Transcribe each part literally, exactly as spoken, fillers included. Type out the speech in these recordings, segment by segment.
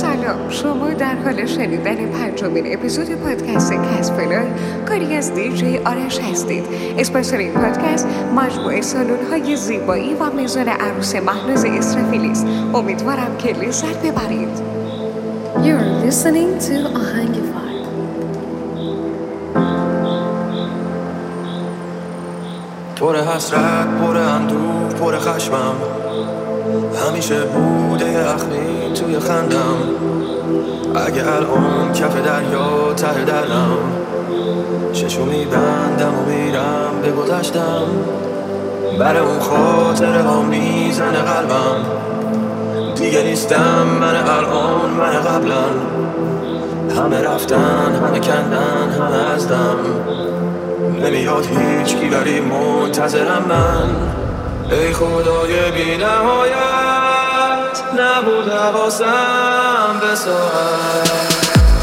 سلام، شما در حال شنیدن پنجمین اپیزود پادکست کسفلای کاری از دیجی آرش هستید. اسپانسر این پادکست مجموعه سالن‌های زیبایی و میزان عروس مهناز اسرافیلی است. امیدوارم که لذت ببرید. You're listening to آهنگفر. پر حسرت، پر اندوه، پر خشمم، همیشه بوده اخمی توی خندم. اگه الان کف دریا ته دلم، چشو میبندم و میرم به گذشتم. بر اون خاطره ها میزنه قلبم. دیگه نیستم من الان، من قبلا. همه رفتن، همه کندن، همه ازدم. نمیاد هیچ کی ولی منتظرم من. ای خدای بی نهایت، نبود حواسم به ساعت.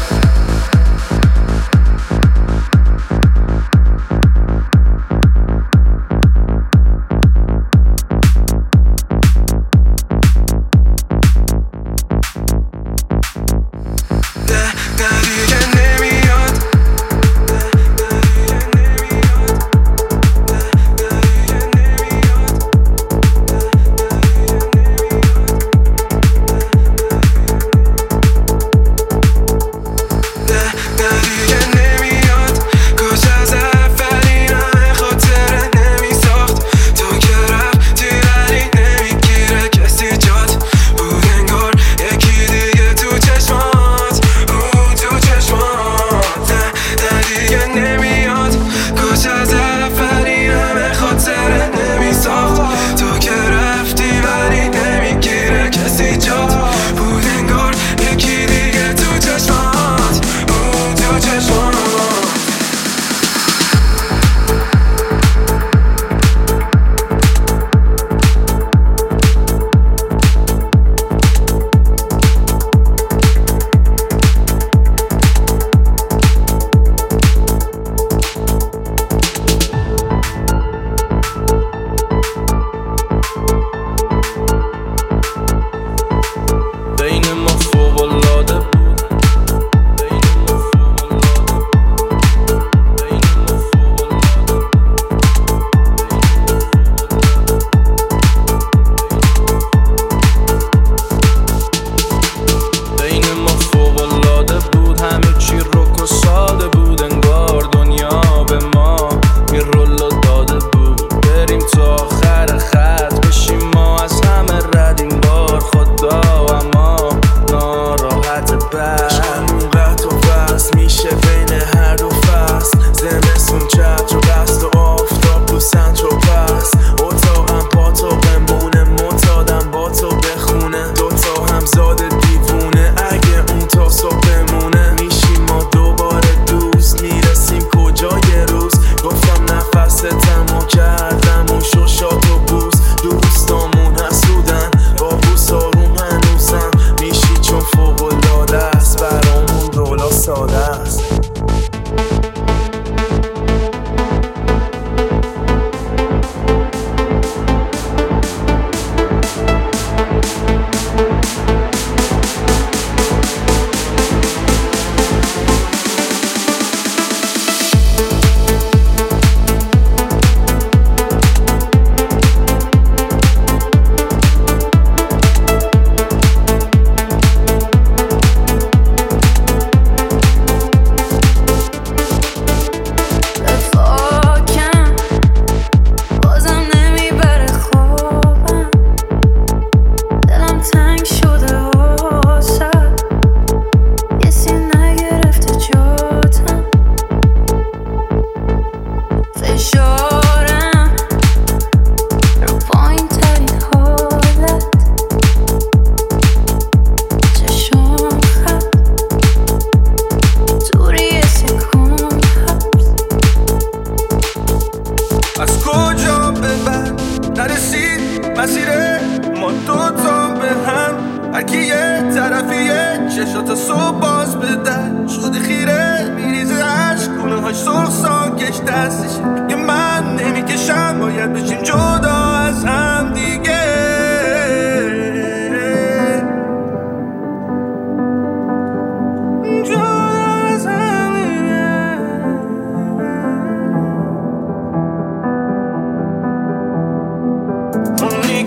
باید بشیم جدا از هم دیگه.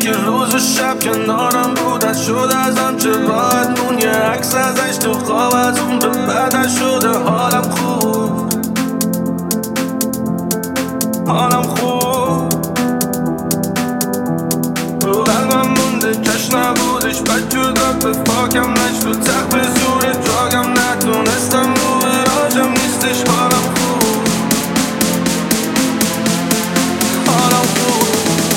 که روز و شب کنارم بود از شده ازم چه باید مون یه عکس ازش تو خواب از اون به بعدش شده حالم خوب حالم خوب رو قلبم مونده کش نبودش بد جداد به فاکم نشد تق به زور جاگم نتونستم رو براجم نیستش حالم خوب حالم خوب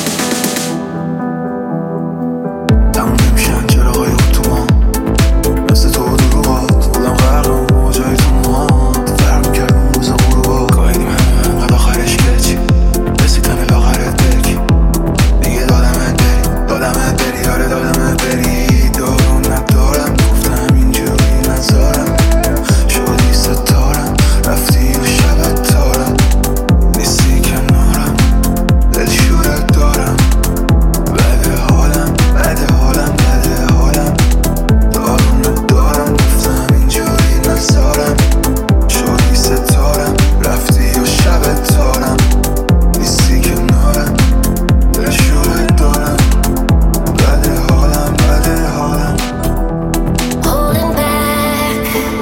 تموم نمیشن چراغای اتوبان مثل تو دروغات خودم غرقم موجای تو موهات فرق میکرد اون روز غروبا گاهیدیم همه انقدر آخرش که چی رسیدن الاخرت بگی دیگه دادمت بری دادمت بری آره دادمت بری دارون ندارم گفتم اینجوری نزارم شدی ستارم رفتی و شبت تارم نیستی کنارم دل شورت دارم بده حالم بده حالم بده حالم دارون ندارم گفتم اینجوری نزارم شدی ستارم رفتی و شبت تارم نیستی کنارم دل شورت دارم بده حالم بده حالم Holding back,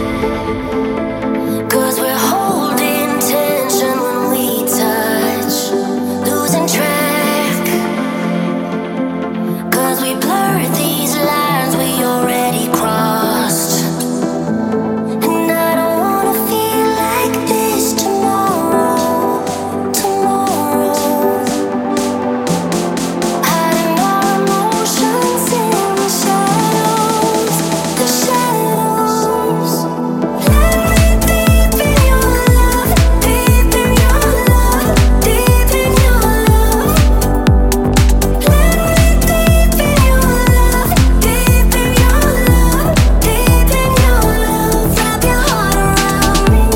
'cause we're holding tension when we touch. Losing track, 'cause we blurred these lines we already crossed. And I don't wanna feel like this tomorrow, tomorrow. Hiding our emotions in the shadows, the shadows. Let me deep in your love, deep in your love, deep in your love. Let me deep in your love, deep in your love, deep in your love. Wrap your heart around me.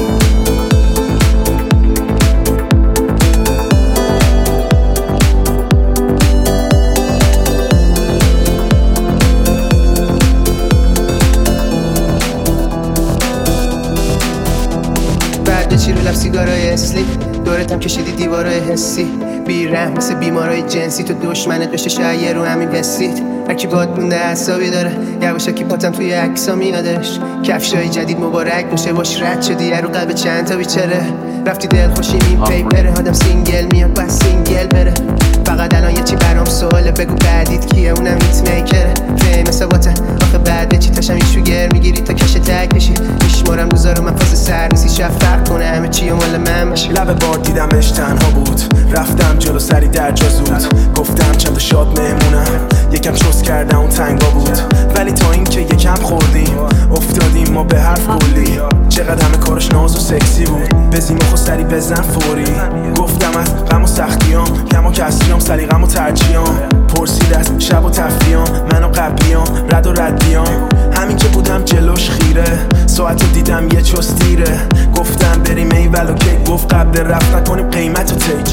بعد چی رو لب سیگارای اسلی دورتم کشیدی دیوارای حسی بیرحم مثل بیمارای جنسی تو دشمنت بشه شاید رو همین پسید هرکی باد مونده حسابی داره یواشکی پاتم توی عکسا میادش کفشای جدید مبارک باشه باش رد شدی رو قلب چند تا بیچاره رفتی دل خوشی این پیپره آدم سینگل میاد بس سینگل بره فقط الان یه چی برام سواله بگو بعدیت کیه اونم هیت میکره فیم حساباته آخه بعد چی تاشم ایشو گر میگیری تا کش تک بشی میشمارم روزا رو من فاز سر نیستی شب فرق کنه همه چی و مال من بشه لب بار دیدمش تنها بود رفتم جلو سری در جا زود گفتم چند تا شاد مهمونم یکم چوس کردم اون تنگا بود ولی تا این که یکم خوردیم افتادیم ما به حرف کلی چقدر همه کارش ناز و سکسی بود بزیم و خود سری بزن فوری گفتم از غم و سختیام کم و کسریام سلیقم و ترجیام پرسید از شب و تفریام من و قبلیام رد و ردیام همین که بودم جلوش خیره ساعت رو دیدم یه چوس دیره گفتم بریم ایول و کیک گفت قبل رفت نکنیم قیمت و تیک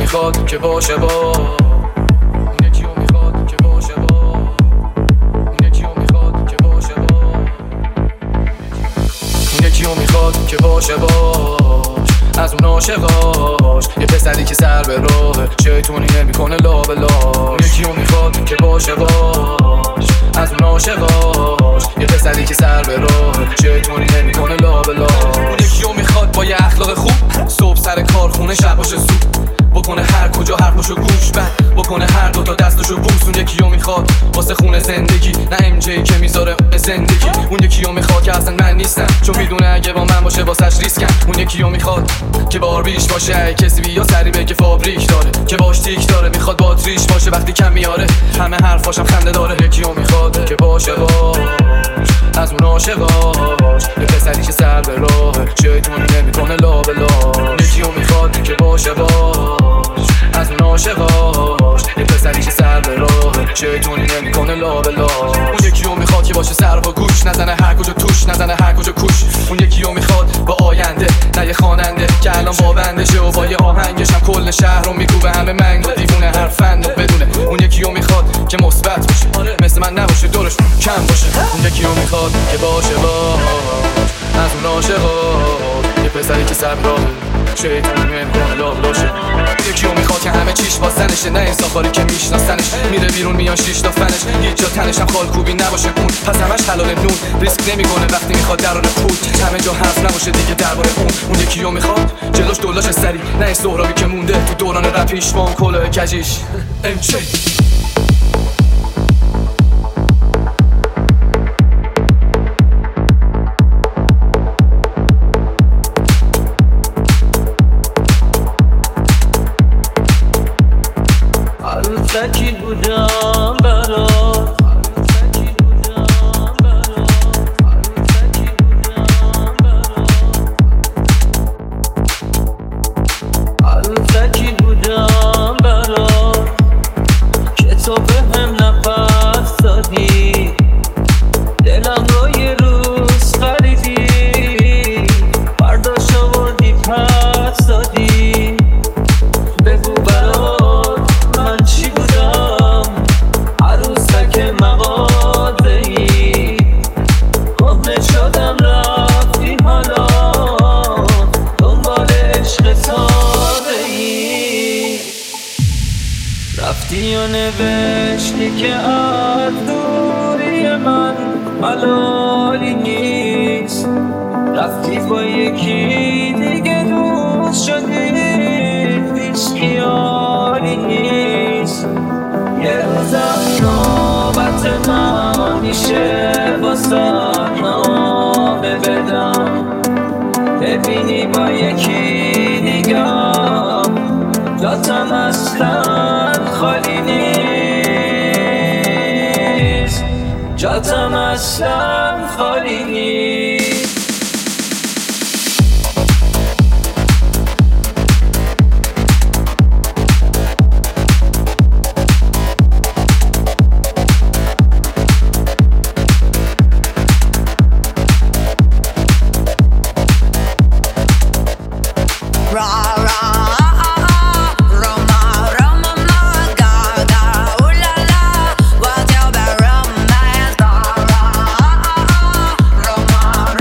میخواد که باشه با اون یکی رو میخواد که باشه با اون یکی رو میخواد که باشه با اون یکی رو میخواد که باشه باش از اون عاشقاش یه پسری که سر به راه شیطونی نمیکنه لا به لا اون یکی رو میخواد که باشه باش از اون عاشقاش یه پسری که سر به راه شیطونی نمیکنه لا به لا اون یکی رو میخواد با یه اخلاق خوب صبح سر کار خونه شب باشه زود بکنه هر کجا حرفشو گوش بند بکنه هر دوتا دستشو بوس اون یکی رو میخواد واسه خونه زندگی نه ام جی که میذاره زندگی اون یکی رو میخواد که اصلا من نیستم چون میدونه اگه با من باشه واسش ریسکم اون یکی رو میخواد که باربیش باشه کسی بیا سری بگه فابریک داره که باش تیک داره میخواد باتریش باشه وقتی کم میاره همه حرفاشم خنده داره یکی رو میخواد که باشه باش از اون عاشقاش یه پسری که سر به راه شیطونی نمیکنه لا به لا یکی رو میخواد که باشه باش از اون عاشقاش یه پسری که سر به راه شیطونی نمیکنه لا به لا اون یکی رو میخواد که باشه سر با گوش نزنه هر کجا توش نزنه هر کجا کوش اون یکی رو میخواد با آینده نه یه خواننده که الان با بندشه و با یه آهنگش هم کل شهر رو میگو به همه منگ و دیوونه هر فن رو بدونه اون یکی رو میخواد که مثبت باشه مثل من نباشه دورش کم باشه اون یکی رو میخواد که باشه باش از اون عاشقاش یه پسری که سر راه شیطونی نمیکنه لا باشه یکی رو میخواد که همه چیش با زنشه نه انصافاری که میشناسنش میره بیرون میان شیش تا فنش یه جا تنش هم خال کوبی نباشه اون پس همش حلال نون ریسک نمیکنه وقتی میخواد درار پول همه جا حرف نباشه دیگه درباره اون اون یکی رو میخواد جلوش دولاش سری نه این سهرابی که مونده تو دوران رپیش با اون کلاه کجیش ام جی عروسکی بودم برات عروسکی بودم برات که تو به هم نفس دادی دلم رو یه روز خریدی برداشت آوردی پس دادی بگو برات من چی بودم عروسک مغازه‌ای کهنه شدم رفتی حالا دنبال عشق تازه‌ای رفتی و نوشتی که از دوری من حلالی نیست رفتی با یکی دیگه دوست شدی هیچ خیالی نیست یه روزم نوبت من میشه واسه نامه بدم ببینی با یکی دیگم جاتم اصلا خالی نیست جاتم اصلا خالی نیست Roma,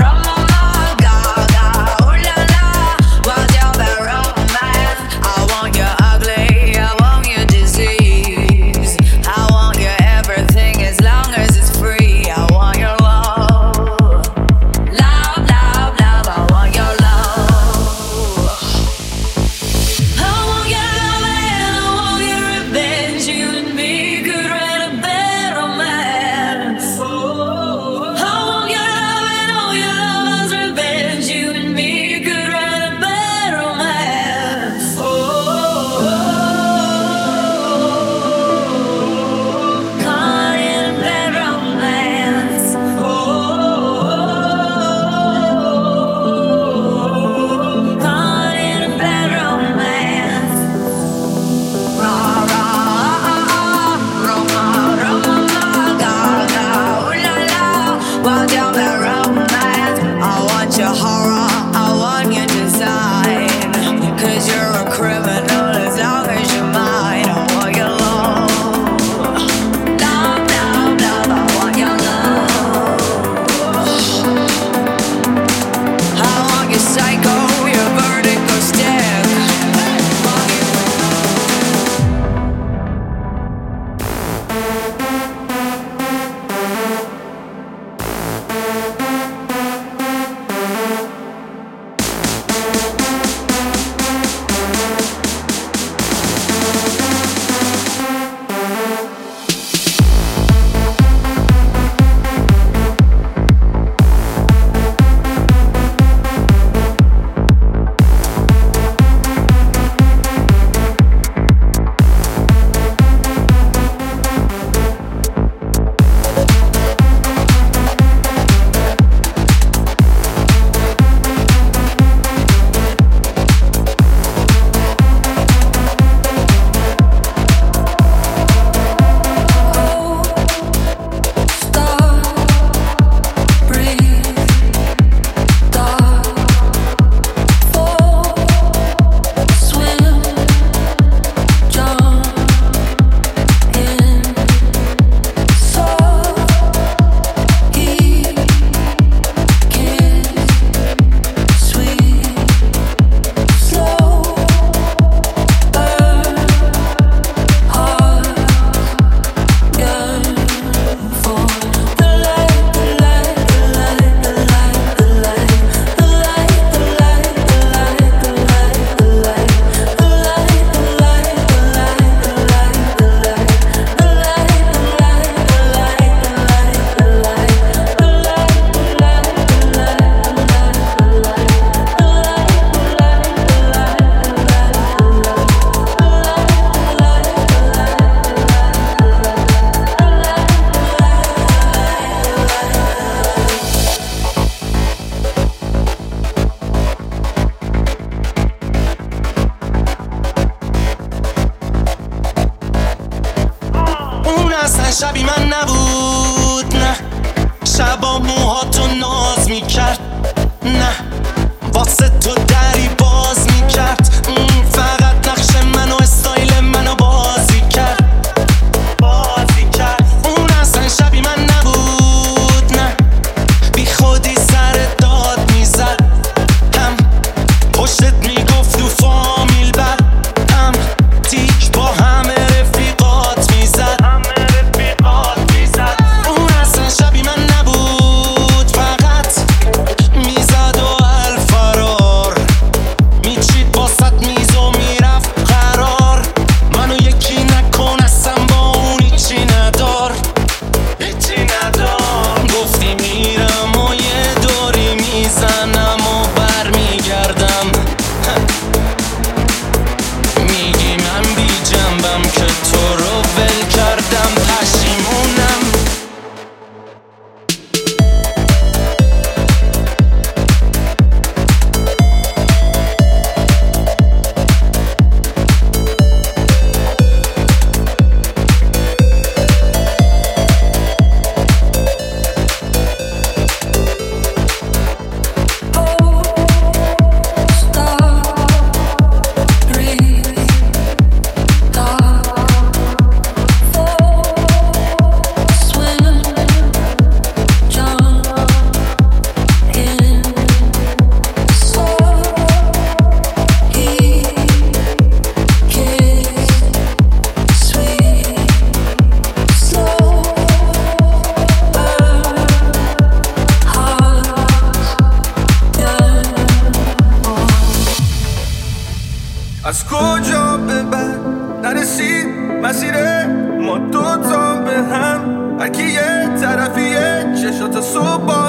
از کجا به بعد نرسید مسیر ما دوتا به هم، هرکی یه طرفیه چشات صبح